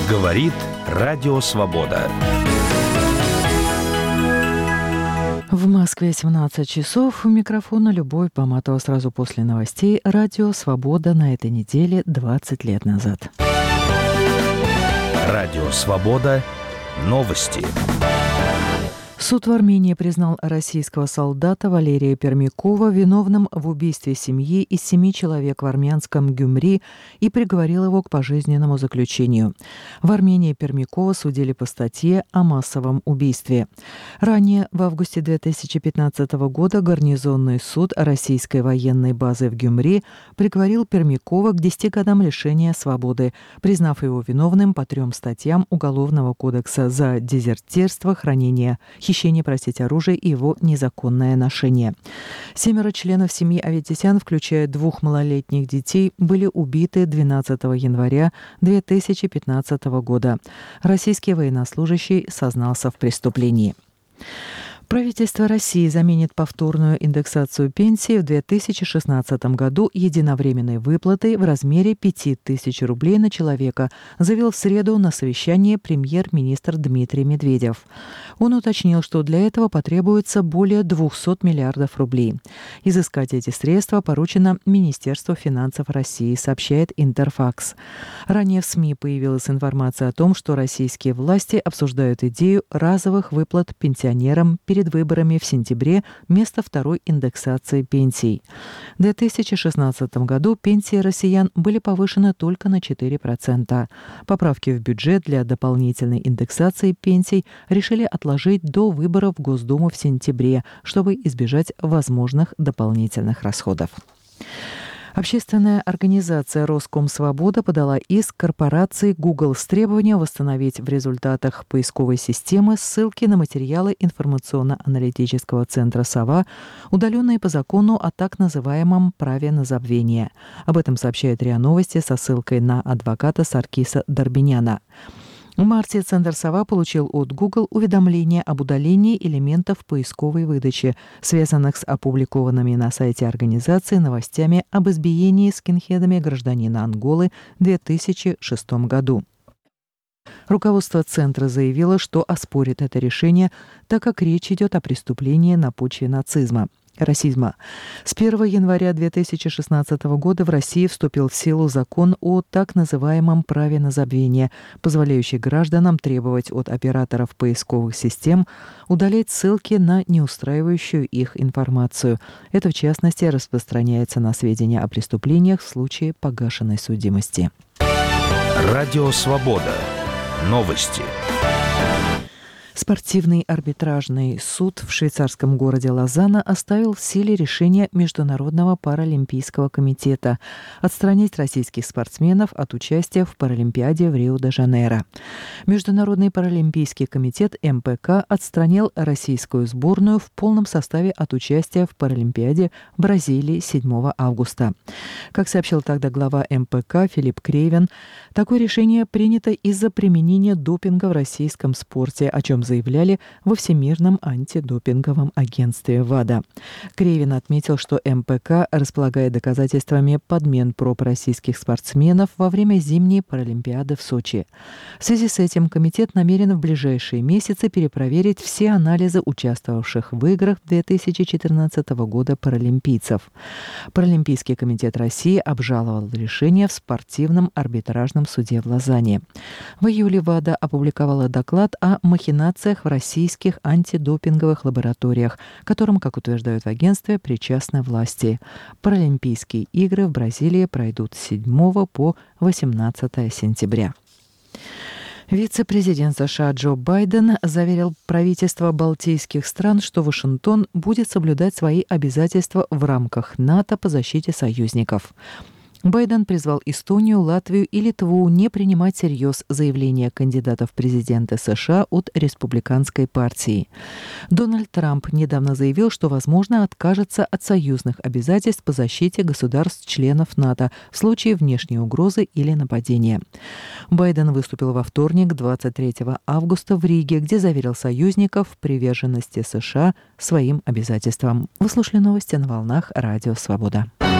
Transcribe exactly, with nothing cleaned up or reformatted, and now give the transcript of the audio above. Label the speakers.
Speaker 1: Говорит Радио Свобода.
Speaker 2: В Москве семнадцать часов. У микрофона Любовь Баматова. Сразу после новостей Радио Свобода на этой неделе двадцать лет назад.
Speaker 1: Радио Свобода. Новости.
Speaker 2: Суд в Армении признал российского солдата Валерия Пермякова виновным в убийстве семьи из семи человек в армянском Гюмри и приговорил его к пожизненному заключению. В Армении Пермякова судили по статье о массовом убийстве. Ранее, в августе две тысячи пятнадцатого года, гарнизонный суд российской военной базы в Гюмри приговорил Пермякова к десяти годам лишения свободы, признав его виновным по трем статьям Уголовного кодекса за дезертирство, хранение, хищение, простите, оружия и его незаконное ношение. Семеро членов семьи Аветисян, включая двух малолетних детей, были убиты двенадцатого января две тысячи пятнадцатого года. Российский военнослужащий сознался в преступлении. Правительство России заменит повторную индексацию пенсии в две тысячи шестнадцатом году единовременной выплатой в размере пяти тысяч рублей на человека, заявил в среду на совещании премьер-министр Дмитрий Медведев. Он уточнил, что для этого потребуется более двухсот миллиардов рублей. Изыскать эти средства поручено Министерству финансов России, сообщает Интерфакс. Ранее в СМИ появилась информация о том, что российские власти обсуждают идею разовых выплат пенсионерам перед Перед выборами в сентябре вместо второй индексации пенсий. В две тысячи шестнадцатом году пенсии россиян были повышены только на четыре процента. Поправки в бюджет для дополнительной индексации пенсий решили отложить до выборов в Госдуму в сентябре, чтобы избежать возможных дополнительных расходов. Общественная организация «Роскомсвобода» подала иск корпорации Google с требованием восстановить в результатах поисковой системы ссылки на материалы информационно-аналитического центра «Сова», удаленные по закону о так называемом праве на забвение. Об этом сообщает РИА Новости со ссылкой на адвоката Саркиса Дарбиняна. В марте Центр «Сова» получил от Google уведомление об удалении элементов поисковой выдачи, связанных с опубликованными на сайте организации новостями об избиении скинхедами гражданина Анголы в две тысячи шестом году. Руководство Центра заявило, что оспорит это решение, так как речь идет о преступлении на почве нацизма. Расизма. С первого января две тысячи шестнадцатого года в России вступил в силу закон о так называемом праве на забвение, позволяющий гражданам требовать от операторов поисковых систем удалять ссылки на неустраивающую их информацию. Это, в частности, распространяется на сведения о преступлениях в случае погашенной судимости.
Speaker 1: Радио Свобода. Новости.
Speaker 2: Спортивный арбитражный суд в швейцарском городе Лозанна оставил в силе решение Международного паралимпийского комитета отстранить российских спортсменов от участия в Паралимпиаде в Рио-де-Жанейро. Международный паралимпийский комитет эм пэ ка отстранил российскую сборную в полном составе от участия в Паралимпиаде в Бразилии седьмого августа. Как сообщил тогда глава эм пэ ка Филипп Крейвен, такое решение принято из-за применения допинга в российском спорте, о чем заявляли во Всемирном антидопинговом агентстве ВАДА. Крейвен отметил, что эм пэ ка располагает доказательствами подмен проб российских спортсменов во время зимней Паралимпиады в Сочи. В связи с этим комитет намерен в ближайшие месяцы перепроверить все анализы участвовавших в играх две тысячи четырнадцатого года паралимпийцев. Паралимпийский комитет России обжаловал решение в спортивном арбитражном суде в Лозанне. В июле ВАДА опубликовала доклад о махинациях в российских антидопинговых лабораториях, к которым, как утверждают в агентстве, причастны власти. Паралимпийские игры в Бразилии пройдут с седьмого по восемнадцатое сентября. Вице-президент США Джо Байден заверил правительство балтийских стран, что Вашингтон будет соблюдать свои обязательства в рамках НАТО по защите союзников. Байден призвал Эстонию, Латвию и Литву не принимать всерьез заявления кандидатов в президенты США от республиканской партии. Дональд Трамп недавно заявил, что, возможно, откажется от союзных обязательств по защите государств-членов НАТО в случае внешней угрозы или нападения. Байден выступил во вторник, двадцать третьего августа, в Риге, где заверил союзников в приверженности США своим обязательствам. Вы слушали новости на волнах Радио Свобода.